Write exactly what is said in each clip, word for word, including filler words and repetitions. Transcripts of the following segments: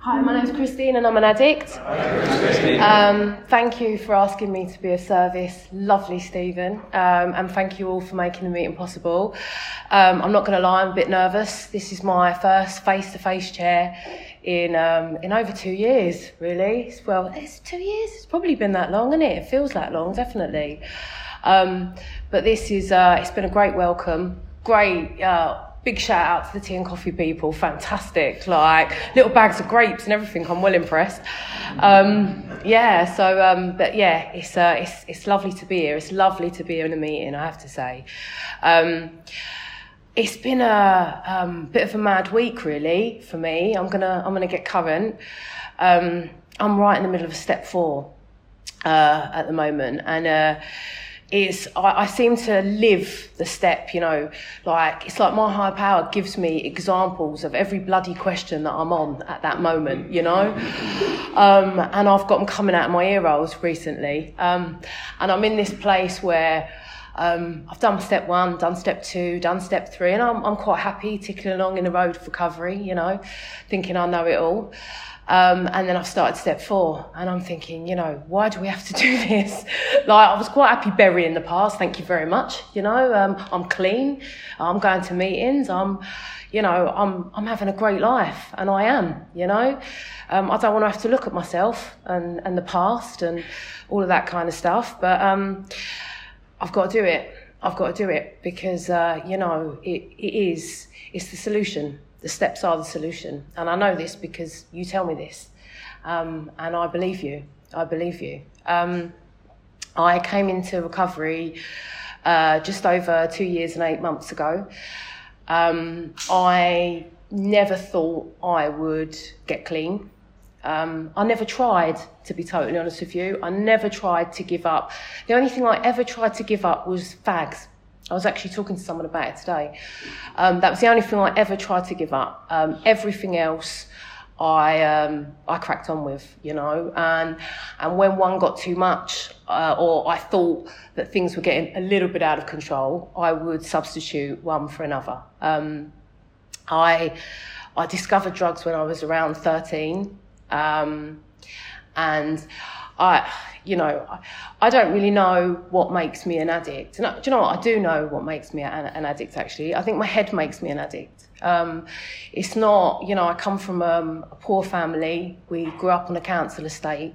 Hi, my name's Christine and I'm an addict. Hi, Christine. Um, thank you for asking me to be of service. Lovely, Stephen. Um, and thank you all for making the meeting possible. Um, I'm not going to lie, I'm a bit nervous. This is my first face-to-face chair in um, in over two years, really. Well, it's two years. It's probably been that long, isn't it? It feels that long, definitely. Um, but this is, uh, it's been a great welcome. Great, uh, big shout out to the tea and coffee people. Fantastic. Like, little bags of grapes and everything. I'm well impressed. Um, yeah, so, um, but yeah, it's, uh, it's, it's lovely to be here. It's lovely to be here in a meeting, I have to say. Um, it's been a um, bit of a mad week, really, for me. I'm gonna, I'm gonna get current. Um, I'm right in the middle of step four, uh, at the moment. And, uh, Is I, I seem to live the step, you know, like it's like my higher power gives me examples of every bloody question that I'm on at that moment, you know, um, and I've got them coming out of my ear rolls recently, um, and I'm in this place where um, I've done step one, done step two, done step three, and I'm I'm quite happy ticking along in the road of recovery, you know, thinking I know it all. Um, and then I've started step four and I'm thinking, you know, why do we have to do this? Like, I was quite happy burying the past, thank you very much. You know, um, I'm clean, I'm going to meetings, I'm, you know, I'm, I'm having a great life, and I am, you know. Um, I don't want to have to look at myself and, and the past and all of that kind of stuff, but um, I've got to do it. I've got to do it because, uh, you know, it, it is, it's the solution. The steps are the solution. And I know this because you tell me this. Um, and I believe you. I believe you. Um, I came into recovery uh, just over two years and eight months ago. Um, I never thought I would get clean. Um, I never tried, to be totally honest with you. I never tried to give up. The only thing I ever tried to give up was fags. I was actually talking to someone about it today. Um, that was the only thing I ever tried to give up. Um, everything else I um, I cracked on with, you know. And and when one got too much, uh, or I thought that things were getting a little bit out of control, I would substitute one for another. Um, I I discovered drugs when I was around thirteen, um, and I. You know, I don't really know what makes me an addict. And do you know what? I do know what makes me an, an addict, actually. I think my head makes me an addict. Um, it's not, you know, I come from um, a poor family. We grew up on a council estate.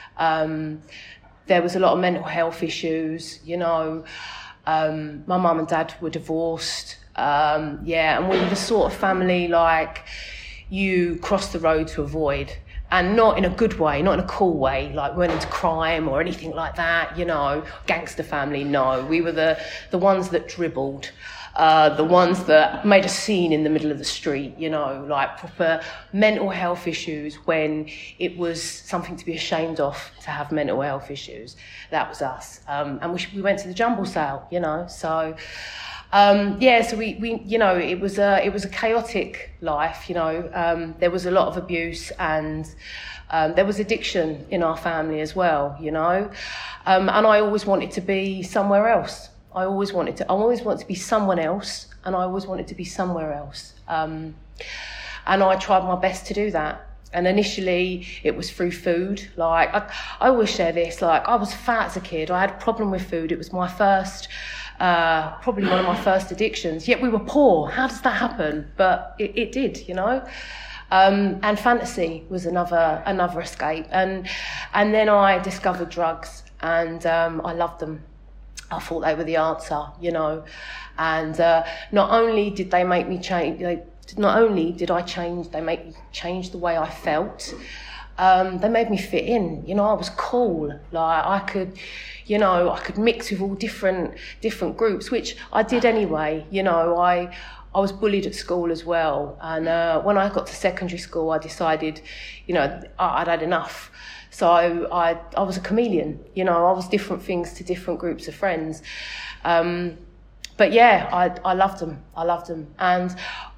Um, there was a lot of mental health issues, you know. Um, my mum and dad were divorced. Um, yeah, and we were the sort of family, like, you cross the road to avoid. And not in a good way, not in a cool way, like we went into crime or anything like that, you know, gangster family, no. We were the, the ones that dribbled, uh, the ones that made a scene in the middle of the street, you know, like proper mental health issues when it was something to be ashamed of to have mental health issues. That was us. Um, and we, we went to the jumble sale, you know, so... Um, yeah, so we, we, you know, it was a, it was a chaotic life, you know, um, there was a lot of abuse and, um, there was addiction in our family as well, you know, um, and I always wanted to be somewhere else. I always wanted to, I always wanted to be someone else, and I always wanted to be somewhere else. Um, and I tried my best to do that. And initially it was through food. Like, I, I always share this, like, I was fat as a kid. I had a problem with food. It was my first, uh, probably one of my first addictions. Yet we were poor. How does that happen? But it, it did, you know. Um, and fantasy was another another escape. And and then I discovered drugs, and um, I loved them. I thought they were the answer, you know. And uh, not only did they make me change, they, not only did I change, they made me change the way I felt. Um, they made me fit in. You know, I was cool. Like, I could, you know, I could mix with all different different groups, which I did anyway. You know, I I was bullied at school as well. And uh, when I got to secondary school, I decided, you know, I'd had enough. So I I was a chameleon. You know, I was different things to different groups of friends. Um, but yeah, I I loved them. I loved them. And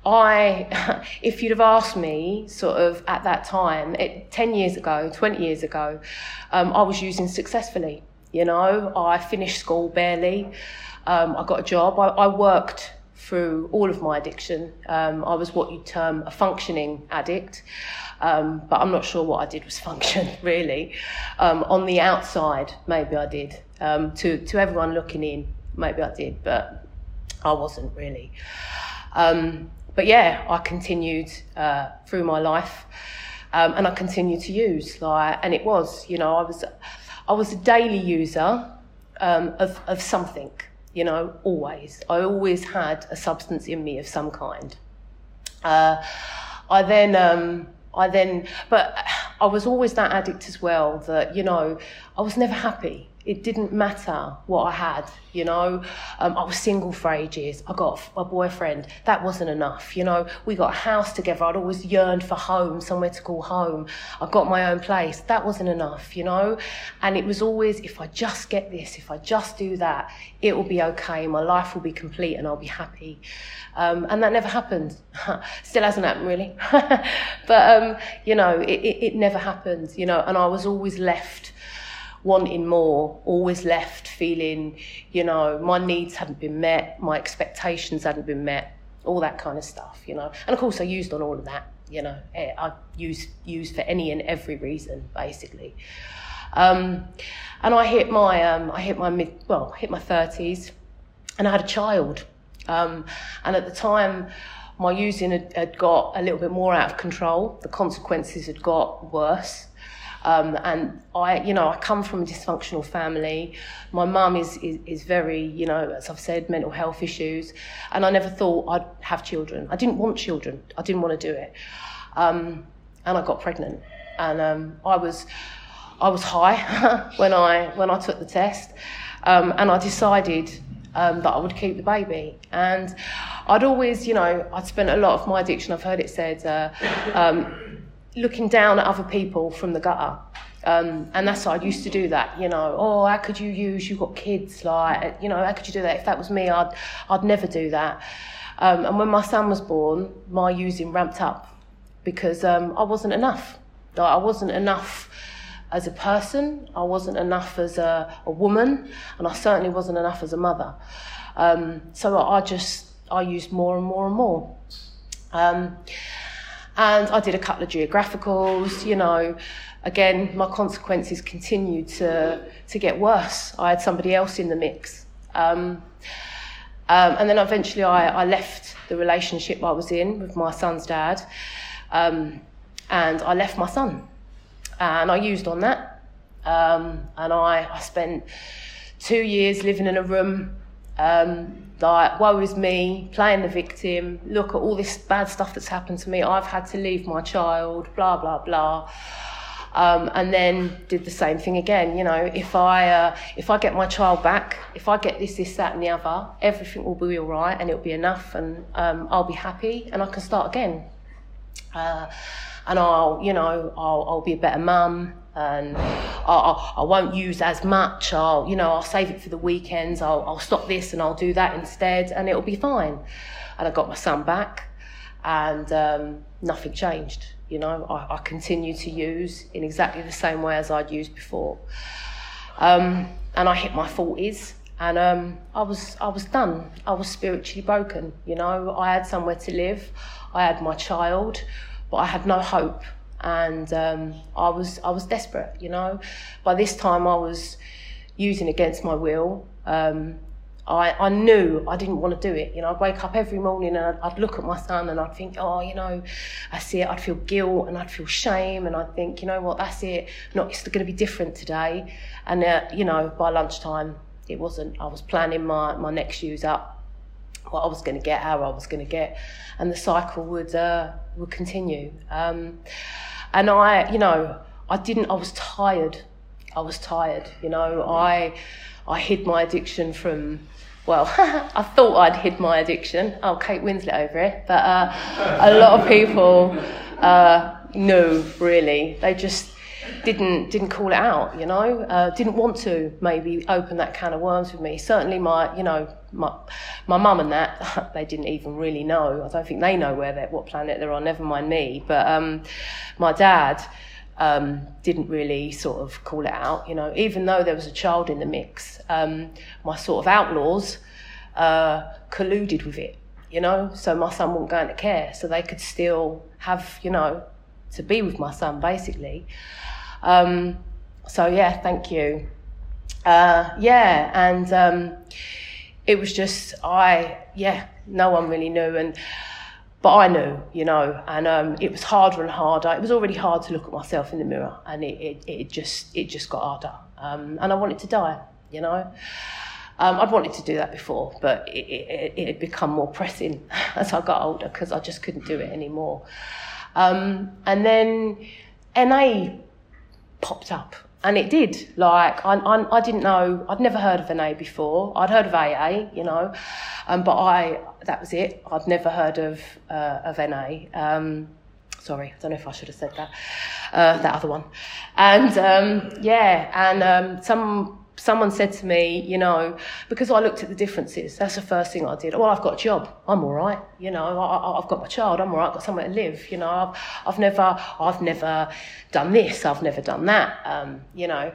I, if you'd have asked me sort of at that time, it, ten years ago, twenty years ago, um, I was using successfully. You know, I finished school barely. Um, I got a job. I, I worked through all of my addiction. Um, I was what you'd term a functioning addict, um, but I'm not sure what I did was function, really. Um, on the outside, maybe I did. Um, to, to everyone looking in, maybe I did, but I wasn't really. Um, but yeah, I continued uh, through my life, um, and I continued to use. Like, and it was, you know, I was, I was a daily user um, of of something. You know, always. I always had a substance in me of some kind. Uh, I then, um, I then, but I was always that addict as well that, you know, I was never happy. It didn't matter what I had, you know. Um, I was single for ages. I got a boyfriend. That wasn't enough, you know. We got a house together. I'd always yearned for home, somewhere to call home. I got my own place. That wasn't enough, you know. And it was always, if I just get this, if I just do that, it will be okay. My life will be complete and I'll be happy. Um, and that never happened. Still hasn't happened, really. But, um, you know, it, it, it never happened, you know. And I was always left wanting more, always left feeling, you know, my needs hadn't been met, my expectations hadn't been met, all that kind of stuff, you know. And of course I used on all of that, you know. I used, used for any and every reason, basically. Um, and I hit my, um, I hit my mid, well, I hit my thirties, and I had a child. Um, and at the time, my using had, had got a little bit more out of control. The consequences had got worse. Um, and I, you know, I come from a dysfunctional family. My mum is, is, is very, you know, as I've said, mental health issues. And I never thought I'd have children. I didn't want children. I didn't want to do it. Um, and I got pregnant. And um, I was, I was high when I when I took the test. Um, and I decided um, that I would keep the baby. And I'd always, you know, I'd spent a lot of my addiction, I've heard it said, uh, um, looking down at other people from the gutter. Um, and that's why I used to do that, you know. Oh, how could you use, you've got kids, like, you know, how could you do that? If that was me, I'd I'd never do that. Um, and when my son was born, my using ramped up because um, I wasn't enough. Like, I wasn't enough as a person, I wasn't enough as a, a woman, and I certainly wasn't enough as a mother. Um, so I just, I used more and more and more. Um, And I did a couple of geographicals, you know. Again, my consequences continued to to get worse. I had somebody else in the mix. Um, um, and then eventually I, I left the relationship I was in with my son's dad. Um, and I left my son. And I used on that. Um, and I, I spent two years living in a room, um, like, woe is me, playing the victim, look at all this bad stuff that's happened to me, I've had to leave my child, blah, blah, blah. Um, and then did the same thing again, you know, if I uh, if I get my child back, if I get this, this, that and the other, everything will be all right and it'll be enough and um, I'll be happy and I can start again. Uh, and I'll, you know, I'll, I'll be a better mum, and I'll, I won't use as much. I'll, you know, I'll save it for the weekends. I'll, I'll stop this and I'll do that instead, and it'll be fine. And I got my son back, and um, nothing changed. You know, I, I continue to use in exactly the same way as I'd used before. Um, and I hit my forties, and um, I was, I was done. I was spiritually broken. You know, I had somewhere to live. I had my child, but I had no hope. And um, I was I was desperate, you know. By this time I was using against my will. Um, I, I knew I didn't want to do it. You know, I'd wake up every morning and I'd, I'd look at my son and I'd think, oh, you know, I see it. I'd feel guilt and I'd feel shame, and I'd think, you know what, that's it. Not, it's going to be different today. And, uh, you know, by lunchtime, it wasn't. I was planning my, my next use up, what I was going to get, how I was going to get. And the cycle would, uh, would continue. Um, And I, you know, I didn't, I was tired. I was tired, you know. I I hid my addiction from, well, I thought I'd hid my addiction. Oh, Kate Winslet over here. But uh, a lot of people uh, knew, really. They just didn't didn't call it out, you know. Uh, didn't want to maybe open that can of worms with me. Certainly my, you know, my my mum and that, they didn't even really know. I don't think they know where they're, what planet they're on, never mind me. But um, my dad um, didn't really sort of call it out, you know. Even though there was a child in the mix, um, my sort of outlaws uh, colluded with it. you know, so my son wouldn't go into care, so they could still have, you know, to be with my son, basically. Um, so, yeah, thank you. Uh, yeah, and um, it was just, I, yeah, no one really knew, and but I knew, you know, and um, it was harder and harder. It was already hard to look at myself in the mirror, and it, it, it just it just got harder. Um, and I wanted to die, you know. Um, I'd wanted to do that before, but it, it, it had become more pressing as I got older because I just couldn't do it anymore. Um, and then N A popped up. And it did. Like, I, I, I didn't know, I'd never heard of N A before. I'd heard of A A, you know, um, but I, that was it. I'd never heard of uh, of N A. Um, sorry, I don't know if I should have said that, uh, that other one. And, um, yeah, and um, some someone said to me, you know, because I looked at the differences, that's the first thing I did. Well, I've got a job, I'm all right, you know, I, I've got my child, I'm all right, I've got somewhere to live, you know, I've, I've never, I've never done this, I've never done that, um, you know,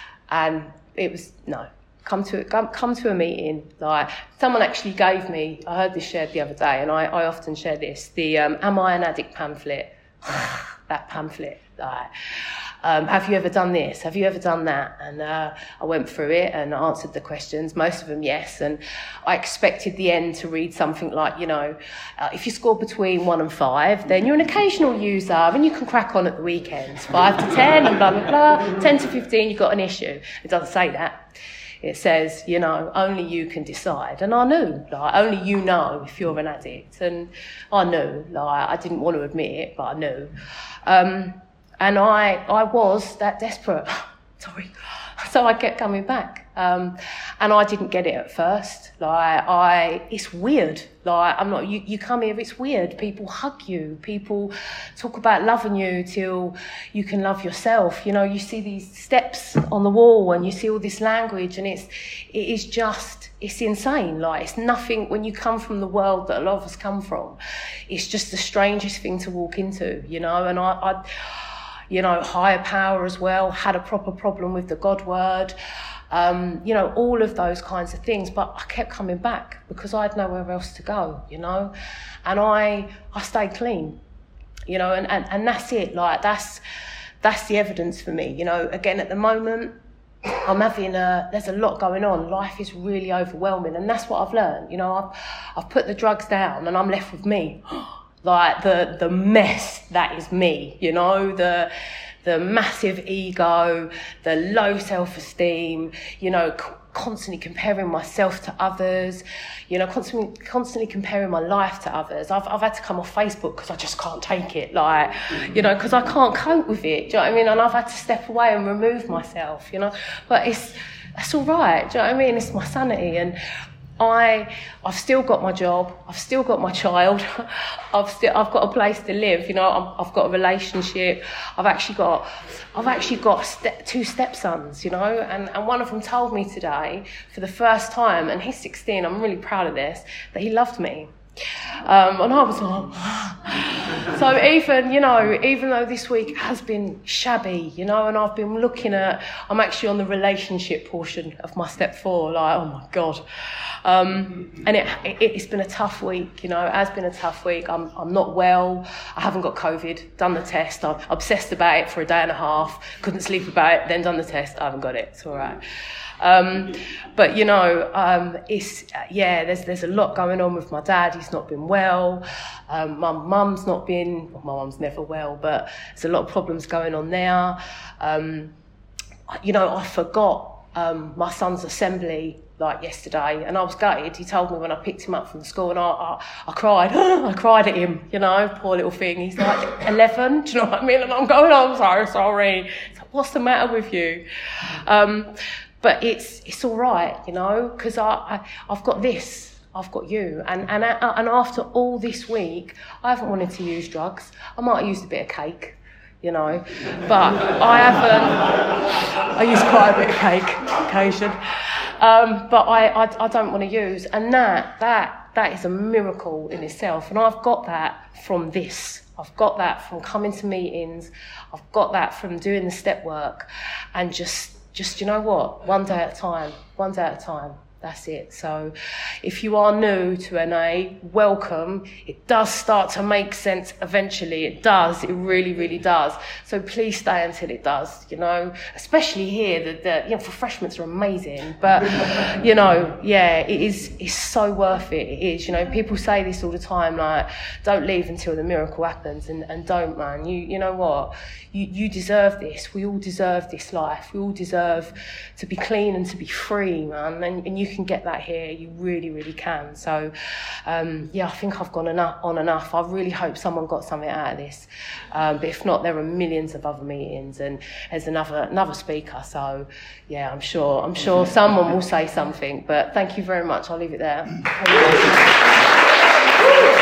and it was, no, come to, come, come to a meeting, like, someone actually gave me, I heard this shared the other day, and I, I often share this, the um, Am I an Addict pamphlet, that pamphlet, like, Um, have you ever done this? Have you ever done that? And uh, I went through it and answered the questions, most of them yes. And I expected the end to read something like, you know, uh, if you score between one and five, then you're an occasional user and you can crack on at the weekends. Five to ten and blah, blah, blah. Ten to fifteen, you've got an issue. It doesn't say that. It says, you know, only you can decide. And I knew, like, only you know if you're an addict. And I knew, like, I didn't want to admit it, but I knew. Um, And I, I was that desperate. Sorry. So I kept coming back. Um, and I didn't get it at first. Like, I, it's weird. Like, I'm not, you, you come here, it's weird. People hug you. People talk about loving you till you can love yourself. You know, you see these steps on the wall and you see all this language, and it's, it is just, it's insane. Like, it's nothing, when you come from the world that a lot of us come from, it's just the strangest thing to walk into, you know, and I, I you know, higher power as well, had a proper problem with the God word, um, you know, all of those kinds of things. But I kept coming back because I had nowhere else to go, you know, and I I stayed clean, you know, and, and, and that's it. Like, that's that's the evidence for me, you know. Again, at the moment, I'm having a, there's a lot going on. Life is really overwhelming, and that's what I've learned. You know, I've I've put the drugs down and I'm left with me. Like, the, the mess that is me, you know, the the massive ego, the low self-esteem, you know, c- constantly comparing myself to others, you know, constantly constantly comparing my life to others. I've I've had to come off Facebook because I just can't take it, like, you know, because I can't cope with it, do you know what I mean? And I've had to step away and remove myself, you know, but it's, it's all right, do you know what I mean? It's my sanity, and I, I've still got my job. I've still got my child. I've still, I've got a place to live. You know, I'm, I've got a relationship. I've actually got, I've actually got ste- two stepsons. You know, and, and one of them told me today for the first time, and he's sixteen. I'm really proud of this, that he loved me. Um, and I was like, so even, you know, even though this week has been shabby, you know, and I've been looking at, I'm actually on the relationship portion of my step four, like, oh my God. Um, and it, it, it's been a tough week, you know, it has been a tough week. I'm, I'm not well. I haven't got COVID, done the test. I'm obsessed about it for a day and a half, couldn't sleep about it, then done the test. I haven't got it. It's all right. Um, but, you know, um, it's, yeah, there's there's a lot going on with my dad. He's not been well. Um, my mum's not been, well, my mum's never well, but there's a lot of problems going on there. Um, you know, I forgot um, my son's assembly, like, yesterday, and I was gutted. He told me when I picked him up from school, and I, I, I cried. I cried at him, you know, poor little thing. He's like eleven, do you know what I mean? And I'm going, oh, I'm so sorry. It's like, what's the matter with you? Um, But it's it's all right, you know, because I, I, I've got this, I've got you. And, and, and after all this week, I haven't wanted to use drugs. I might have used a bit of cake, you know, but I haven't, I use quite a bit of cake occasion. Um, but I, I, I don't want to use. And that, that, that is a miracle in itself. And I've got that from this. I've got that from coming to meetings. I've got that from doing the step work and just... Just, you know what, one day at a time, one day at a time, That's it. So if you are new to N A, welcome. It does start to make sense eventually. It does. It really, really does. So please stay until it does, you know, especially here. The, the you know, refreshments are amazing. But, you know, yeah, it is it's so worth it. It is. You know, people say this all the time, like, don't leave until the miracle happens. And, and don't, man. You you know what? You, you deserve this. We all deserve this life. We all deserve to be clean and to be free, man. And, and you can get that here. You really, really can. So, um, yeah, I think I've gone enough, on enough. I really hope someone got something out of this. Um, but if not, there are millions of other meetings, and there's another another speaker. So, yeah, I'm sure I'm sure someone will say something. But thank you very much. I'll leave it there.